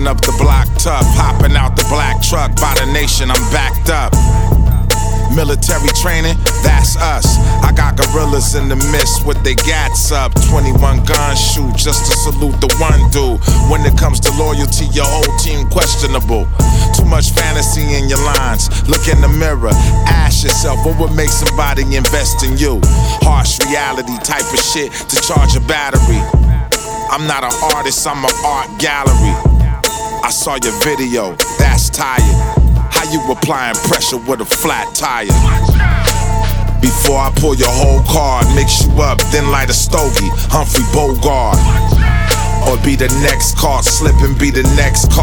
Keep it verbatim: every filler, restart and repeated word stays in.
Open up the block tough, hopping out the black truck. By the nation, I'm backed up. Military training, that's us. I got gorillas in the mist with their gats up. twenty-one gun shoot just to salute the one dude. When it comes to loyalty, your whole team questionable. Too much fantasy in your lines. Look in the mirror, ask yourself what would make somebody invest in you. Harsh reality type of shit to charge a battery. I'm not an artist, I'm an art gallery. I saw your video, that's tired. How you applying pressure with a flat tire? Before I pull your whole card, mix you up, then light a stogie, Humphrey Bogart. Or be the next caught slipping, be the next caught